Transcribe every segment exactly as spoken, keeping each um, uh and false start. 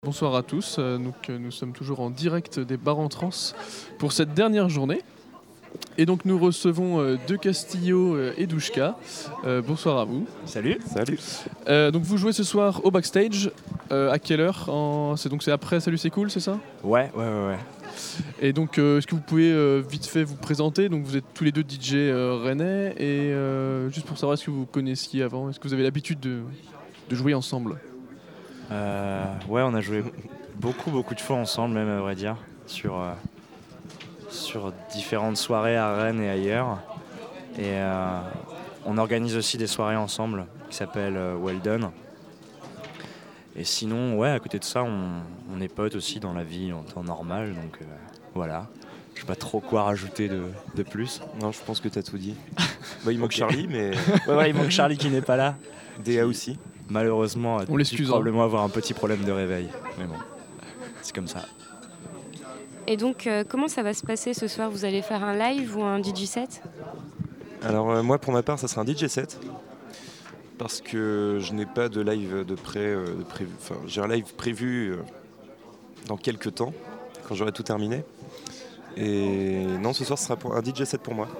Bonsoir à tous, euh, donc, euh, nous sommes toujours en direct des bars en trans pour cette dernière journée. Et donc nous recevons euh, De Castillo euh, et Douchka. Euh, bonsoir à vous. Salut. Salut. Euh, donc vous jouez ce soir au backstage. Euh, à quelle heure en... c'est, Donc c'est après Salut c'est cool, c'est ça? Ouais, ouais, ouais, ouais. Et donc euh, est-ce que vous pouvez euh, vite fait vous présenter? Donc vous êtes tous les deux D J euh, rennais et euh, juste pour savoir, est-ce que vous connaissiez avant? Est-ce que vous avez l'habitude de, de jouer ensemble? Euh, ouais, on a joué beaucoup, beaucoup de fois ensemble, même à vrai dire, sur, euh, sur différentes soirées à Rennes et ailleurs. Et euh, on organise aussi des soirées ensemble qui s'appellent euh, Well Done. Et sinon, ouais, à côté de ça, on, on est potes aussi dans la vie en temps normal, donc euh, voilà. Je sais pas trop quoi rajouter de, de plus. Non, je pense que t'as tout dit. Bah, il manque Ok. Charlie, mais Ouais, ouais, il manque Charlie qui n'est pas là. D A aussi. Malheureusement, On l'excuse, hein. probablement avoir un petit problème de réveil. Mais bon, c'est comme ça. Et donc, euh, comment ça va se passer ce soir? Vous allez faire un live ou un D J set? Alors euh, moi, pour ma part, ça sera un D J set. Parce que je n'ai pas de live de près, euh, de prévu. Enfin, j'ai un live prévu euh, dans quelques temps, quand j'aurai tout terminé. Et non, ce soir, ce sera pour un D J set pour moi.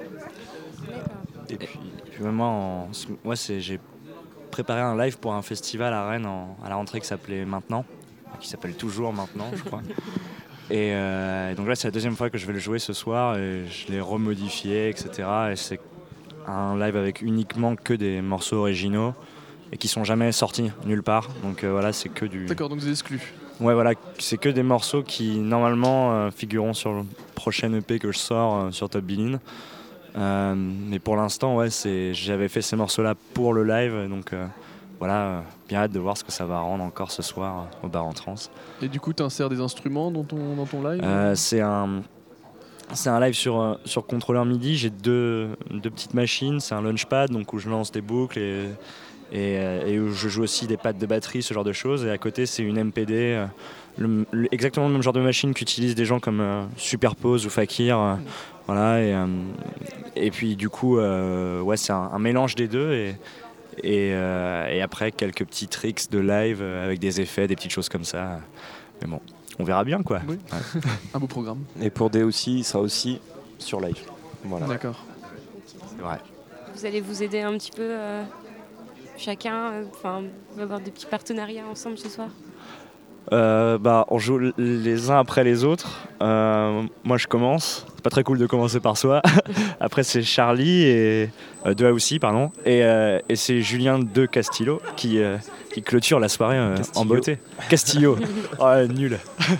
Et puis, Puis même moi, en... moi c'est... j'ai préparé un live pour un festival à Rennes en... à la rentrée qui s'appelait Maintenant, qui s'appelle toujours Maintenant, je crois. Et euh, donc là, c'est la deuxième fois que je vais le jouer ce soir et je l'ai remodifié, et cetera. Et c'est un live avec uniquement que des morceaux originaux et qui sont jamais sortis nulle part. Donc euh, voilà, c'est que du... D'accord, donc vous êtes exclus. Ouais, voilà, c'est que des morceaux qui normalement euh, figureront sur le prochain E P que je sors euh, sur Top Billin. Euh, mais pour l'instant, ouais, c'est, j'avais fait ces morceaux-là pour le live, donc euh, voilà, euh, bien hâte de voir ce que ça va rendre encore ce soir euh, au bar en trans. Et du coup, tu insères des instruments dans ton, dans ton live? Euh, c'est un, c'est un live sur, euh, sur contrôleur MIDI. J'ai deux, deux petites machines. C'est un launchpad, donc où je lance des boucles et, et, euh, et où je joue aussi des pads de batterie, ce genre de choses. Et à côté, c'est une M P D, euh, le, le- exactement le même genre de machine qu'utilisent des gens comme euh, Superpose ou Fakir. euh, voilà. Et, euh, et puis du coup, euh, ouais, c'est un, un mélange des deux. Et, et, euh, et après, quelques petits tricks de live euh, avec des effets, des petites choses comme ça. Mais bon, on verra bien, quoi. Oui. Ouais. Un beau programme. et pour D A aussi, il sera aussi sur live. Voilà. D'accord. C'est vrai. Vous allez vous aider un petit peu euh, chacun, enfin, on va avoir des petits partenariats ensemble ce soir? Euh, bah, on joue l- les uns après les autres. Euh, moi, je commence. C'est pas très cool de commencer par soi. Après, c'est Charlie et euh, De A aussi, pardon. Et, euh, et c'est Julien De Castillo qui, euh, qui clôture la soirée euh, en Castillo. beauté. Castillo. Oh, nul.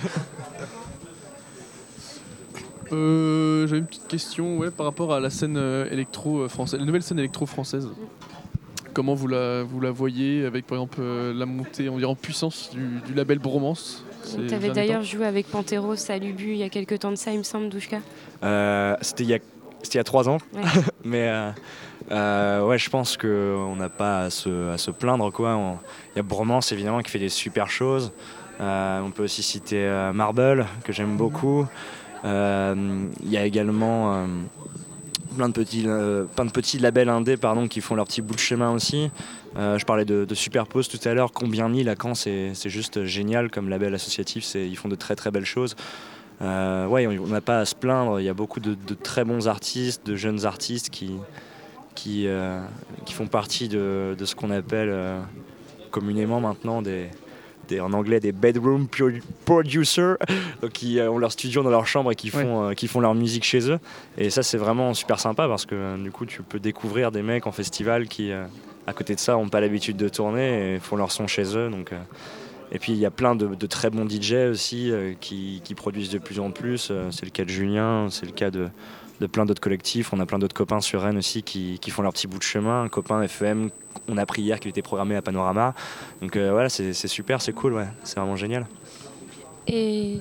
Euh, J'avais une petite question, ouais, par rapport à la scène euh, électro euh, française, la nouvelle scène électro française. Comment vous la, vous la voyez avec, par exemple, euh, la montée, on dirait, en puissance du, du label Bromance? ces Tu avais derniers d'ailleurs temps joué avec Pantero, Salubu, il y a quelques temps de ça, il me semble, Douchka. Euh, c'était il y a, c'était il y a trois ans. Ouais. Mais euh, euh, ouais, je pense qu'on n'a pas à se, à se plaindre, quoi. On- Il y a Bromance, évidemment, qui fait des super choses. Euh, on peut aussi citer euh, Marble, que j'aime beaucoup. Euh, Il y a également euh, plein, de petits, euh, plein de petits labels indés, pardon, qui font leur petit bout de chemin aussi. Euh, je parlais de, de Superpose tout à l'heure. Combien ni Lacan, c'est c'est juste génial comme label associatif. C'est- Ils font de très très belles choses. Euh, ouais, on n'a pas à se plaindre. Il y a beaucoup de, de très bons artistes, de jeunes artistes qui, qui, euh, qui font partie de, de ce qu'on appelle euh, communément maintenant des, des- en anglais des bedroom pro- producers, donc qui euh, ont leur studio dans leur chambre et qui font, euh, qui font leur musique chez eux. Et ça, c'est vraiment super sympa parce que euh, du coup, tu peux découvrir des mecs en festival qui, euh, à côté de ça, n'ont pas l'habitude de tourner et font leur son chez eux. Donc, euh, et puis il y a plein de, de très bons D J aussi euh, qui, qui produisent de plus en plus. Euh, c'est le cas de Julien, c'est le cas de, de plein d'autres collectifs. On a plein d'autres copains sur Rennes aussi qui, qui font leur petit bout de chemin. Un copain F E M, on a appris hier qu'il était programmé à Panorama. Donc euh, voilà, c'est, c'est super, c'est cool, ouais. C'est vraiment génial. Et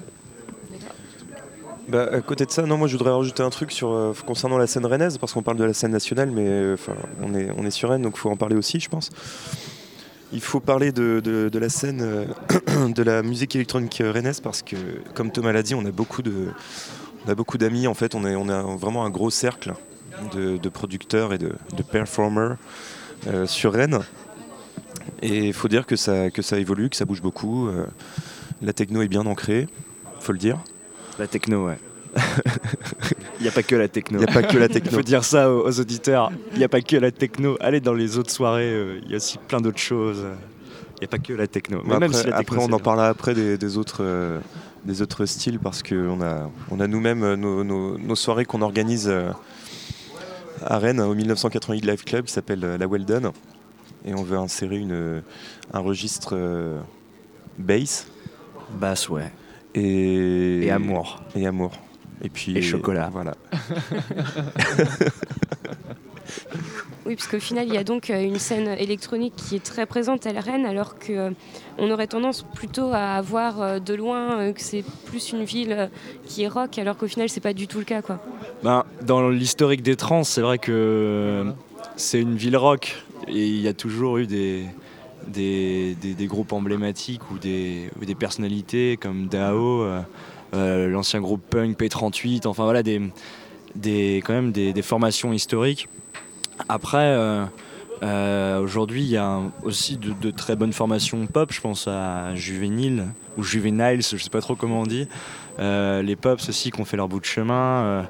Bah, à côté de ça, non, moi je voudrais rajouter un truc sur, euh, concernant la scène rennaise, parce qu'on parle de la scène nationale, mais euh, enfin, on, est, on est sur Rennes, donc il faut en parler aussi, je pense. Il faut parler de, de- de la scène euh, de la musique électronique rennaise, parce que, comme Thomas l'a dit, on a beaucoup, de, on a beaucoup d'amis, en fait, on, est, on a vraiment un gros cercle de, de producteurs et de, de performers euh, sur Rennes. Et il faut dire que ça, que ça évolue, que ça bouge beaucoup. euh, La techno est bien ancrée, faut le dire. La techno, ouais. Il n'y a pas que la techno. Il n'y a pas que la Il techno. faut dire ça aux, aux auditeurs. Il n'y a pas que la techno. Allez dans les autres soirées, euh, il y a aussi plein d'autres choses. Il n'y a pas que la techno. Mais après, même si la techno, après, on c'est en bien. parlera après des, des autres, euh, des autres styles parce qu'on a, on a nous-mêmes euh, nos, nos, nos soirées qu'on organise euh, à Rennes au mille neuf cent quatre-vingt-huit Live Club qui s'appelle euh, la Well Done. Et on veut insérer une, un registre euh, bass Basse, ouais. et, Et amour. Et amour. Et puis Et chocolat. Voilà. Oui, parce qu'au final, il y a donc euh, une scène électronique qui est très présente à Rennes, alors qu'on euh, aurait tendance plutôt à voir euh, de loin euh, que c'est plus une ville euh, qui est rock, alors qu'au final, c'est pas du tout le cas, quoi. Ben, dans l'historique des trans, c'est vrai que c'est une ville rock et il y a toujours eu des, des, des, des groupes emblématiques ou des, ou des personnalités comme Dao, euh, euh, l'ancien groupe punk P trente-huit, enfin voilà, des, des, quand même des, des formations historiques. Après, euh, euh, aujourd'hui, il y a un- aussi de, de très bonnes formations pop. Je pense à Juvénile ou Juveniles, je sais pas trop comment on dit. Euh, les Pops aussi qui ont fait leur bout de chemin. Euh,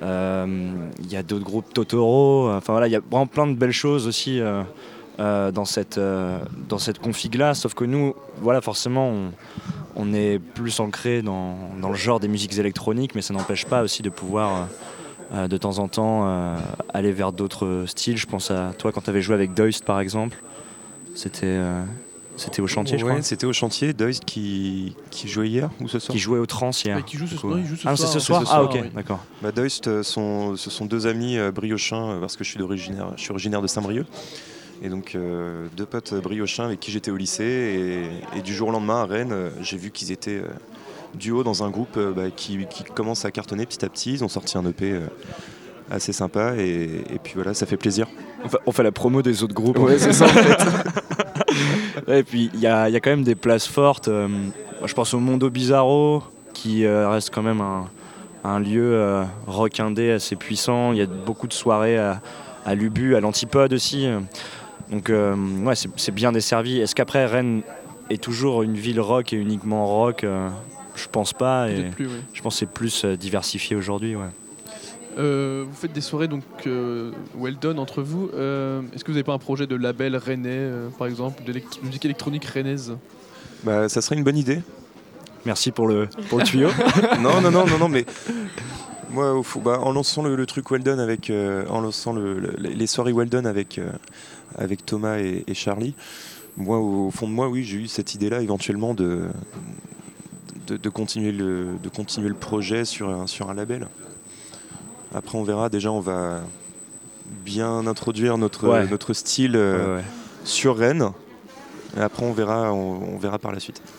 euh, Il y a d'autres groupes, Totoro. Enfin voilà, il y a vraiment plein de belles choses aussi euh, euh, dans cette euh, dans cette config-là. Sauf que nous, voilà, forcément, on, on est plus ancré dans, dans le genre des musiques électroniques, mais ça n'empêche pas aussi de pouvoir euh, euh, de temps en temps euh, aller vers d'autres styles. Je pense à toi quand tu avais joué avec Doist par exemple. C'était euh, c'était au chantier, je Ouais, crois. c'était au chantier. Doist qui, qui jouait hier ou ce soir Qui jouait au trans hier. Ouais, qui joue ce du coup. soir, il joue ce Ah, c'est soir, ce hein. soir. C'est ce Ah, soir, ok, oui. d'accord. Bah, Doist, euh, sont, ce sont deux amis euh, briochins, euh, parce que je suis, d'originaire, je suis originaire de Saint-Brieuc. Et donc, euh, deux potes briochins avec qui j'étais au lycée. Et, et du jour au lendemain, à Rennes, euh, j'ai vu qu'ils étaient euh, duo dans un groupe euh, bah, qui, qui commence à cartonner petit à petit. Ils ont sorti un E P euh, assez sympa. Et, et puis voilà, ça fait plaisir. On fait, on fait la promo des autres groupes. Ouais, c'est ça en fait. Ouais, et puis il y a, il y a quand même des places fortes. Euh, moi, je pense au Mondo Bizarro, qui euh, reste quand même un, un lieu euh, rock indé assez puissant. Il y a beaucoup de soirées à, à l'Ubu, à l'Antipode aussi. Donc euh, ouais, c'est, c'est bien desservi. Est-ce qu'après Rennes est toujours une ville rock et uniquement rock euh, Je pense pas. Et Peut-être plus, oui. je pense que c'est plus euh, diversifié aujourd'hui. Ouais. Euh, vous faites des soirées donc euh, well done entre vous. Euh, Est-ce que vous n'avez pas un projet de label rennais, euh, par exemple, de musique électronique rennaise? Bah, ça serait une bonne idée. Merci pour le, pour le tuyau. non, non, non, non, non, mais moi, au fond, bah, en lançant le, le truc Weldon avec, euh, en lançant le, le- les soirées Weldon avec euh, avec Thomas et, et Charlie, moi, au fond de moi, oui, j'ai eu cette idée-là éventuellement de de, de continuer le de continuer le projet sur un, sur un label. Après, on verra. Déjà, on va bien introduire notre Ouais. notre style euh, Ouais, ouais. sur Rennes. Et après, on verra, on, on verra par la suite.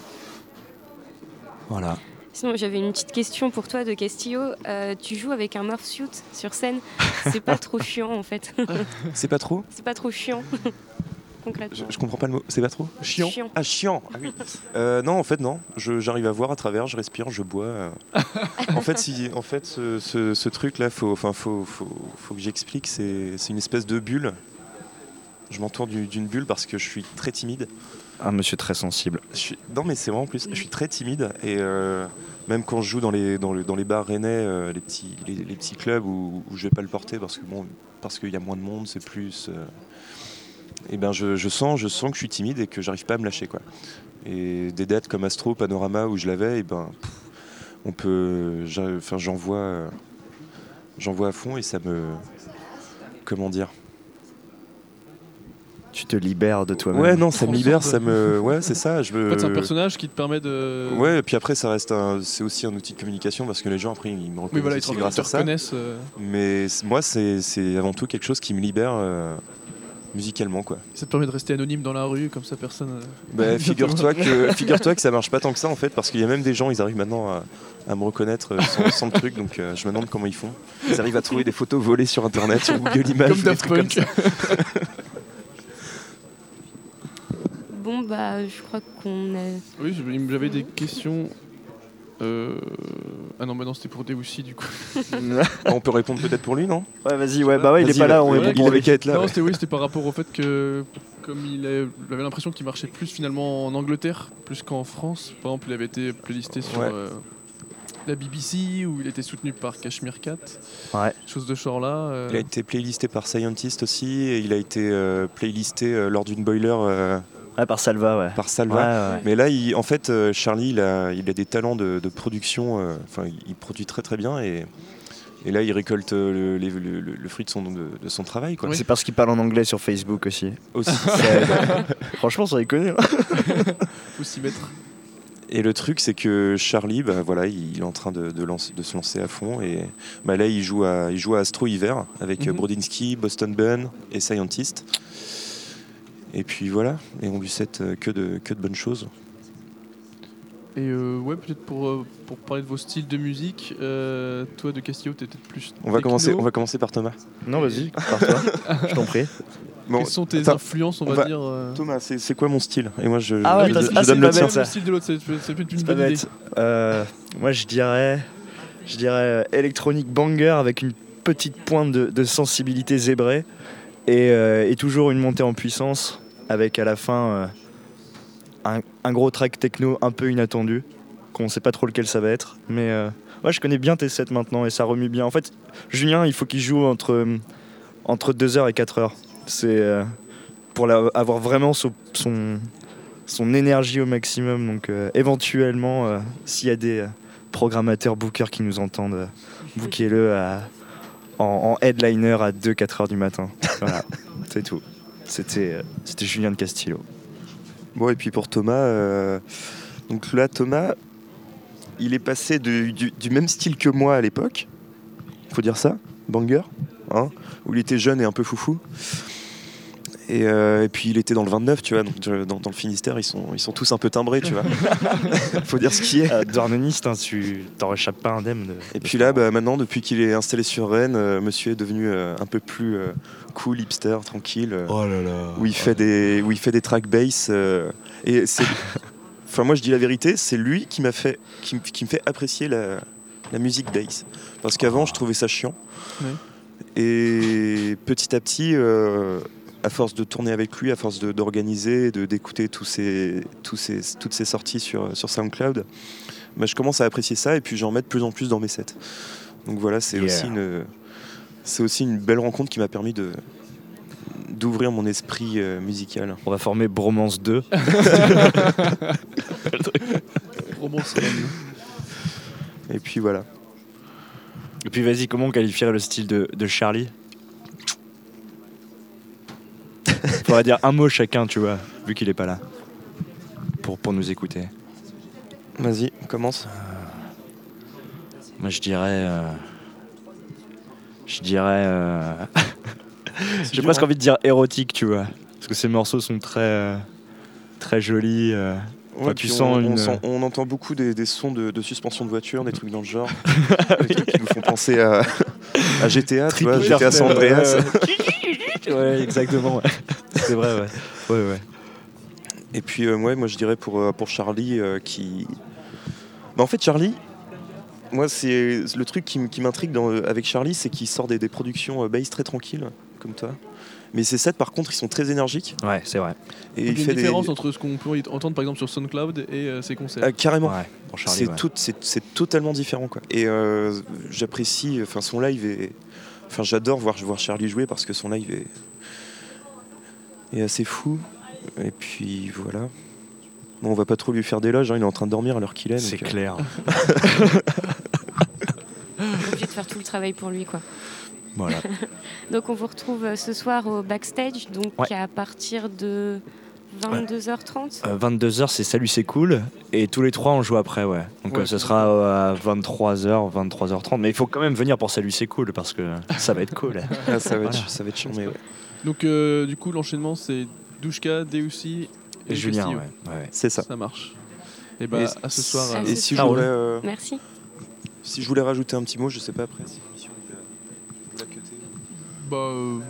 Voilà. Sinon, j'avais une petite question pour toi de Castillo. Euh, tu joues avec un morphsuit sur scène. C'est pas trop chiant, en fait. C'est pas trop? C'est pas trop chiant, Je, concrètement. je comprends pas le mot. C'est pas trop? Chiant. Chiant. Ah, chiant. Ah oui. Euh, non, en fait, non. Je- J'arrive à voir à travers, je respire, je bois. euh. en fait, si, en fait, ce, ce- ce truc-là, faut, enfin, faut, faut, faut que j'explique. C'est c'est une espèce de bulle. Je m'entoure du- d'une bulle parce que je suis très timide. Un monsieur très sensible. Je suis- Non, mais c'est vraiment en plus. Je suis très timide et euh, même quand je joue dans les, dans le- dans les bars rennais, euh, les, petits, les, les petits clubs où, où je vais pas le porter parce que bon, parce qu'il y a moins de monde, c'est plus. euh, et ben je, je sens, je sens que je suis timide et que j'arrive pas à me lâcher quoi. Et des dates comme Astro, Panorama où je l'avais, et ben pff, on peut, j'a- enfin j'en vois, euh, j'en vois à fond et ça me, comment dire. Tu te libères de toi-même. Ouais non, ça me libère, Transcende. ça me, ouais c'est ça. Je En me. fait, c'est un personnage qui te permet de. Ouais, et puis après, ça reste un- c'est aussi un outil de communication parce que les gens après ils me reconnaissent Oui, voilà, ils te, aussi te grâce à ça. reconnaissent. euh, Mais c- moi, c'est c'est avant tout quelque chose qui me libère euh, musicalement, quoi. Ça te permet de rester anonyme dans la rue, comme ça personne. euh, Bah, figure-toi que, figure-toi que ça marche pas tant que ça en fait, parce qu'il y a même des gens, ils arrivent maintenant à, à me reconnaître euh, sans, sans le truc, donc euh, je me demande comment ils font. Ils arrivent à trouver des photos volées sur internet, sur Google Images, Comme des Daft trucs comme Punk. ça. Bon, bah, je crois qu'on a... Oui, j'avais- j'avais des questions. Euh... Ah non, bah non, c'était pour Deussi du coup. On peut répondre peut-être pour lui, non? Ouais, vas-y, ouais, bah ouais, il est Vas-y, pas là, ouais, on ouais, est il avait qu'à être là. non, ouais. c'était oui, c'était par rapport au fait que comme il, a, il avait l'impression qu'il marchait plus finalement en Angleterre, plus qu'en France. Par exemple, il avait été playlisté sur Ouais. euh, la B B C, où il était soutenu par Cashmere Cat. Ouais. Chose de ce genre-là. euh. Il a été playlisté par Scientist aussi, et il a été euh, playlisté euh, lors d'une boiler euh, Ouais, par Salva, ouais. par Salva. Ouais, ouais. Mais là, il- en fait, euh, Charlie, il a, il a des talents de, de production. euh, Enfin, il- il produit très très bien, et, et là, il récolte euh, le, les- le- le- le fruit de son, de, de son travail, quoi. Oui. C'est parce qu'il parle en anglais sur Facebook aussi. Aussi. Ça aide. Franchement, ça déconne. Faut s'y mettre. Et le truc, c'est que Charlie, bah, voilà, il est en train de, de, lance- de se lancer à fond. Et bah, là, il joue à, il joue à Astro Hiver avec Mhm. euh, Brodinski, Boston Bun et Scientist. Et puis voilà, et on lui souhaite euh, que de, que de bonnes choses. Et euh, ouais, peut-être pour, euh, pour parler de vos styles de musique, euh, toi de Castillo, t'es peut-être plus. On va, techno. commencer, on va commencer par Thomas. Non, vas-y, par-toi. Je t'en prie. Bon, Quelles sont tes attends, influences, on, on va, va- dire euh, Thomas, c'est c'est quoi mon style? Et moi, je, Ah ouais, je, t'as- je ah, c'est donne pas le tien. bête, ça. le style de l'autre, c'est c'est peut-être une C'est pas bonne idée. bête. Euh, moi, je dirais, je dirais euh, électronique banger avec une petite pointe de, de sensibilité zébrée et, euh, et toujours une montée en puissance avec à la fin euh, un, un gros track techno un peu inattendu qu'on sait pas trop lequel ça va être. Mais euh, ouais, je connais bien tes sets maintenant et ça remue bien. En fait, Julien, il faut qu'il joue entre euh, entre deux heures et quatre heures. C'est euh, pour la- avoir vraiment son, son son énergie au maximum. Donc euh, éventuellement, euh, s'il y a des euh, programmateurs bookers qui nous entendent, euh, bookez-le à- en, en headliner à deux à quatre heures du matin. Voilà, c'est tout. C'était euh, c'était Julien de Castillo. Bon, et puis pour Thomas, euh, donc là, Thomas, il est passé de- du, du même style que moi à l'époque, il faut dire ça, banger, hein, où il était jeune et un peu foufou. Et, euh, et puis il était dans le vingt-neuf, tu vois, donc euh, dans, dans le Finistère, ils sont, ils sont tous un peu timbrés, tu vois. Faut dire ce qui est. Euh, Dornaniste, hein, tu t'en réchappes pas indemne. De, Et de puis ce là, moment. bah, maintenant, depuis qu'il est installé sur Rennes, euh, monsieur est devenu euh, un peu plus euh, cool, hipster, tranquille, euh, Oh là là. où, il fait des, où il fait des track bass. euh, et c'est, enfin, moi, je dis la vérité, c'est lui qui m'a fait, qui, m- qui me fait apprécier la, la musique bass. Parce qu'avant, je trouvais ça chiant. Ouais. Et petit à petit, euh, à force de tourner avec lui, à force de- d'organiser, de, d'écouter tous ces, tous ces, toutes ces sorties sur, sur SoundCloud, bah, je commence à apprécier ça et puis j'en mets de plus en plus dans mes sets. Donc voilà, c'est Yeah. aussi une, c'est aussi une belle rencontre qui m'a permis de d'ouvrir mon esprit euh, musical. On va former Bromance deux. Romance Rennes. Et puis voilà. Et puis vas-y, comment on qualifierait le style de, de Charlie? Faudrait dire un mot chacun, tu vois, vu qu'il est pas là. Pour, pour nous écouter. Vas-y, commence. Moi je dirais. euh, Je dirais. euh, J'ai presque envie de dire érotique, tu vois. Parce que ces morceaux sont très. euh, Très jolis. euh. Ouais, tu puis sens on, une- on, sent- on entend beaucoup des, des sons de, de suspension de voiture, des trucs dans le genre. Des trucs qui nous font penser à, à G T A, tu vois, Triple G T A San Andreas. Ouais, ouais, exactement, ouais. C'est vrai, ouais. Ouais, ouais. Et puis euh, ouais, moi je dirais pour, euh, pour Charlie euh, qui... Bah, en fait Charlie, moi c'est le truc qui, m- qui m'intrigue dans- avec Charlie, c'est qu'il sort des, des productions euh, bass très tranquilles, comme toi. Mais ces sets par contre ils sont très énergiques. Ouais, c'est vrai. Et Il y a il une fait des... différence entre ce qu'on peut entendre par exemple sur SoundCloud et euh, ses concerts. Ah, carrément. Ouais, pour Charlie, C'est ouais. tout, c'est, c'est totalement différent quoi. Et euh, j'apprécie, enfin son live est, enfin j'adore voir voir Charlie jouer parce que son live est, est assez fou. Et puis voilà. Bon, on va pas trop lui faire d'éloges, hein, il est en train de dormir à l'heure qu'il est. C'est donc, euh, clair. Obligé de faire tout le travail pour lui, quoi. Voilà. Donc on vous retrouve euh, ce soir au backstage, donc Ouais. à partir de vingt-deux heures trente. Euh, vingt-deux heures, c'est Salut, c'est cool. Et tous les trois, on joue après, ouais. Donc Ouais, euh, ce c'est sera euh, à vingt-trois heures, vingt-trois heures trente. Mais il faut quand même venir pour Salut, c'est cool, parce que ça va être cool. ah, ça va être, Voilà. ça va être charmé, ouais. Donc euh, du coup l'enchaînement c'est Douchka, Deussi et Et Julien, Castillo. ouais. ouais. C'est ça. Ça marche. Et bah Et à ce soir. À euh, ce Et si je soir. voulais, euh, Merci. si je voulais rajouter un petit mot, je sais pas après. si l'émission, il va- il va cutter. bah, euh,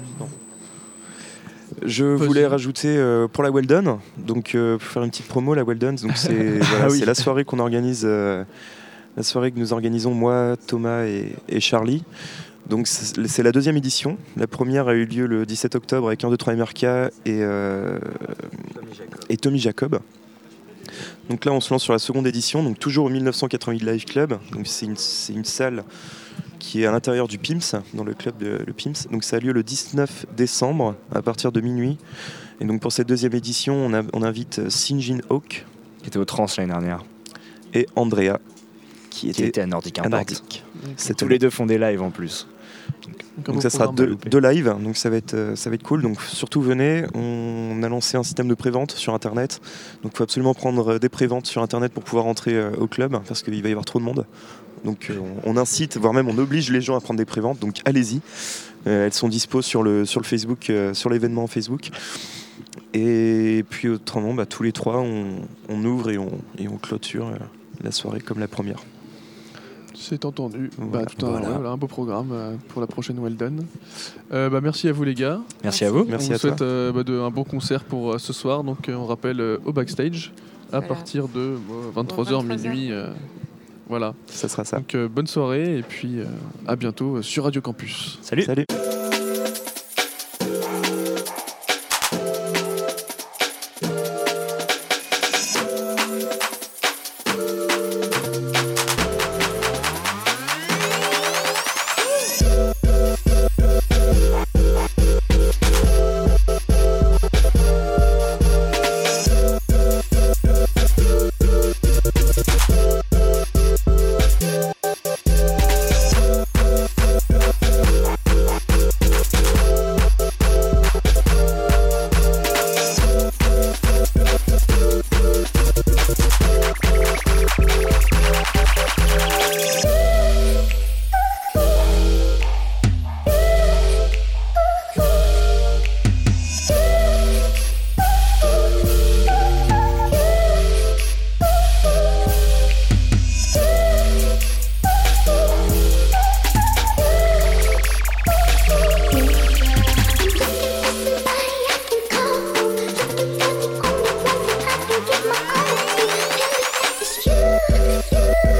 Je Vas-y. voulais rajouter euh, pour la Well Done, donc euh, pour faire une petite promo, la Well Done, donc c'est voilà, Ah oui. c'est la soirée qu'on organise euh, la soirée que nous organisons moi, Thomas et, et Charlie. Donc c'est, c'est la deuxième édition. La première a eu lieu le dix-sept octobre avec un, deux, trois M R K et, euh, Tommy Jacob. et Tommy Jacob. Donc là on se lance sur la seconde édition, donc toujours au dix-neuf cent quatre-vingt-huit Live Club. Donc c'est une, c'est une salle qui est à l'intérieur du P I M S, dans le club de le P I M S. Donc ça a lieu le dix-neuf décembre à partir de minuit. Et donc pour cette deuxième édition, on, a, on invite Sinjin Hawk Qui était au Trans l'année dernière. et Andrea, qui Qui était était à Nordic à Impact. Nordic. C'est tous les deux font des lives en plus. Donc, un Donc beau ça sera programme. deux, louper. deux lives, donc ça va être euh, ça va être cool. Donc surtout venez, on a lancé un système de prévente sur internet. Donc il faut absolument prendre des préventes sur internet pour pouvoir entrer euh, au club parce qu'il va y avoir trop de monde. Donc euh, on, on incite, voire même on oblige les gens à prendre des préventes. Donc allez-y. Euh, elles sont dispo sur le sur le Facebook, euh, sur l'événement Facebook. Et puis autrement, bah, tous les trois, on, on ouvre et on et on clôture euh, la soirée comme la première. C'est entendu. Voilà. Bah, tout un, Voilà. ouais, voilà, un beau programme euh, pour la prochaine Well Done. Euh, bah, merci à vous les gars. Merci à vous. Merci on à vous toi. souhaite euh, bah, de, un bon concert pour euh, ce soir. Donc euh, on rappelle euh, au backstage à Voilà. partir de euh, vingt-trois heures vingt-trois heures. minuit. euh, voilà. Ça sera ça. Donc euh, bonne soirée et puis euh, à bientôt euh, sur Radio Campus. Salut. Salut. You